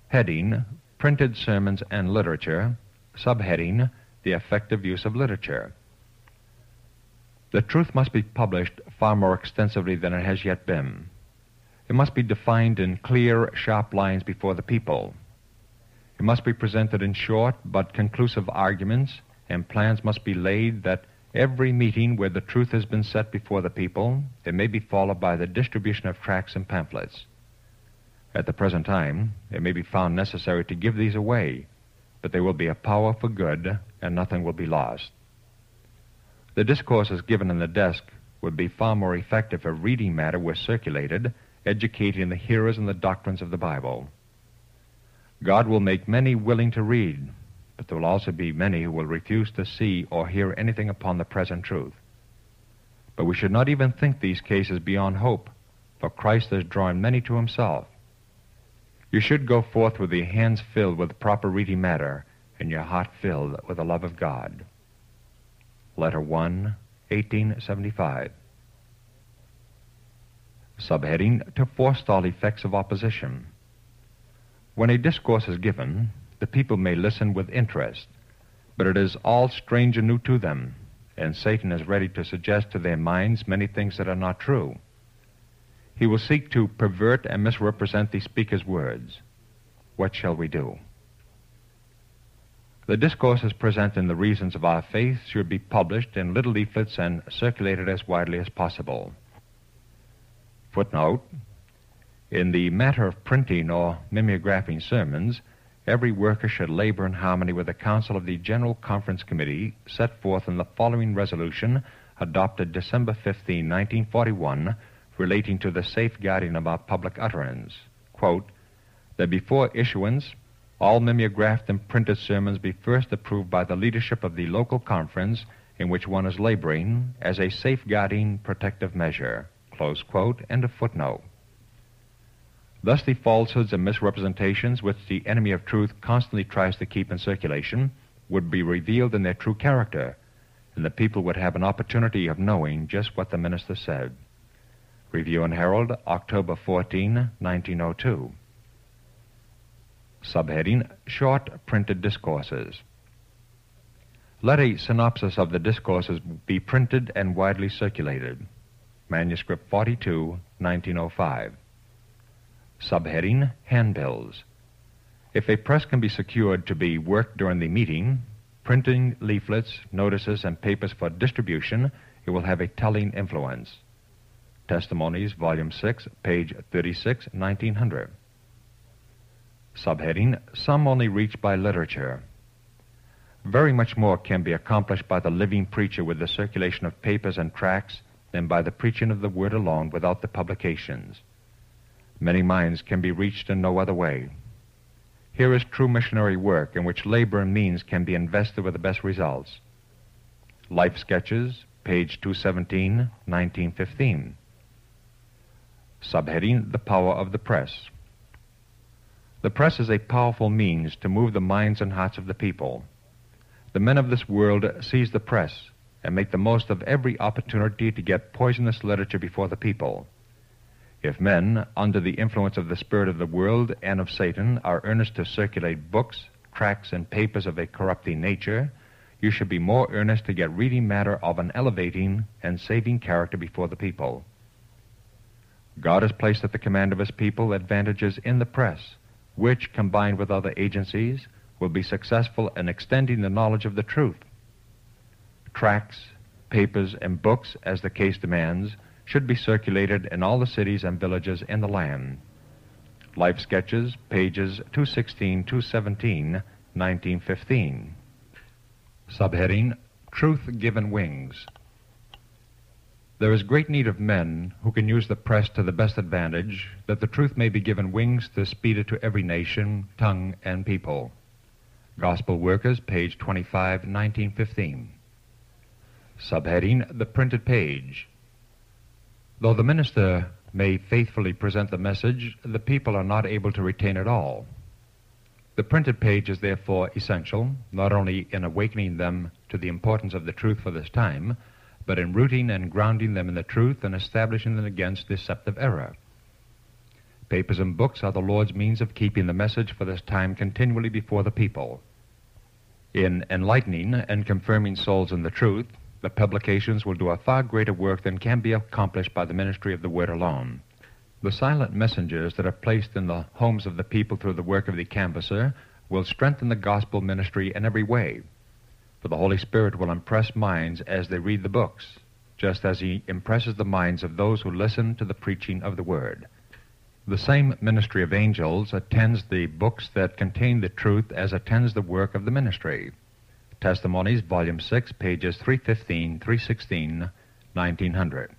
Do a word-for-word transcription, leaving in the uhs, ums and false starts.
Heading: Printed Sermons and Literature. Subheading: The Effective Use of Literature. The truth must be published far more extensively than it has yet been. It must be defined in clear, sharp lines before the people. It must be presented in short but conclusive arguments, and plans must be laid that every meeting where the truth has been set before the people, it may be followed by the distribution of tracts and pamphlets. At the present time, it may be found necessary to give these away, but they will be a power for good, and nothing will be lost. The discourses given in the desk would be far more effective if reading matter were circulated, educating the hearers in the doctrines of the Bible. God will make many willing to read, but there will also be many who will refuse to see or hear anything upon the present truth. But we should not even think these cases beyond hope, for Christ has drawn many to himself. You should go forth with your hands filled with proper reading matter and your heart filled with the love of God. Letter one, eighteen seventy-five. Subheading: To forestall effects of opposition. When a discourse is given, the people may listen with interest, but it is all strange and new to them, and Satan is ready to suggest to their minds many things that are not true. He will seek to pervert and misrepresent the speaker's words. What shall we do? The discourses presenting the reasons of our faith should be published in little leaflets and circulated as widely as possible. Footnote: In the matter of printing or mimeographing sermons, every worker should labor in harmony with the counsel of the General Conference Committee set forth in the following resolution adopted December fifteenth, nineteen forty-one, relating to the safeguarding of our public utterance. Quote, that before issuance, all mimeographed and printed sermons be first approved by the leadership of the local conference in which one is laboring as a safeguarding protective measure. Close quote. End of footnote. Thus the falsehoods and misrepresentations which the enemy of truth constantly tries to keep in circulation would be revealed in their true character, and the people would have an opportunity of knowing just what the minister said. Review and Herald, October fourteenth, nineteen oh two. Subheading: Short Printed Discourses. Let a synopsis of the discourses be printed and widely circulated. Manuscript forty-two, nineteen oh five. Subheading: Handbills. If a press can be secured to be worked during the meeting, printing leaflets, notices, and papers for distribution, it will have a telling influence. Testimonies, Volume six, page thirty-six, nineteen hundred. Subheading: Some only reached by literature. Very much more can be accomplished by the living preacher with the circulation of papers and tracts than by the preaching of the word alone without the publications. Many minds can be reached in no other way. Here is true missionary work in which labor and means can be invested with the best results. Life Sketches, page two seventeen, nineteen fifteen. Subheading: The Power of the Press. The press is a powerful means to move the minds and hearts of the people. The men of this world seize the press and make the most of every opportunity to get poisonous literature before the people. If men, under the influence of the spirit of the world and of Satan, are earnest to circulate books, tracts, and papers of a corrupting nature, you should be more earnest to get reading matter of an elevating and saving character before the people. God has placed at the command of his people advantages in the press, which, combined with other agencies, will be successful in extending the knowledge of the truth. Tracts, papers, and books, as the case demands, should be circulated in all the cities and villages in the land. Life Sketches, pages two sixteen, two seventeen, nineteen fifteen. Subheading: Truth Given Wings. There is great need of men who can use the press to the best advantage, that the truth may be given wings to speed it to every nation, tongue, and people. Gospel Workers, page twenty-five, nineteen fifteen. Subheading: The Printed Page. Though the minister may faithfully present the message, the people are not able to retain it all. The printed page is therefore essential, not only in awakening them to the importance of the truth for this time, but in rooting and grounding them in the truth and establishing them against deceptive error. Papers and books are the Lord's means of keeping the message for this time continually before the people. In enlightening and confirming souls in the truth, the publications will do a far greater work than can be accomplished by the ministry of the Word alone. The silent messengers that are placed in the homes of the people through the work of the canvasser will strengthen the gospel ministry in every way, for the Holy Spirit will impress minds as they read the books, just as He impresses the minds of those who listen to the preaching of the Word. The same ministry of angels attends the books that contain the truth as attends the work of the ministry. Testimonies, Volume six, pages three fifteen, three sixteen, nineteen hundred.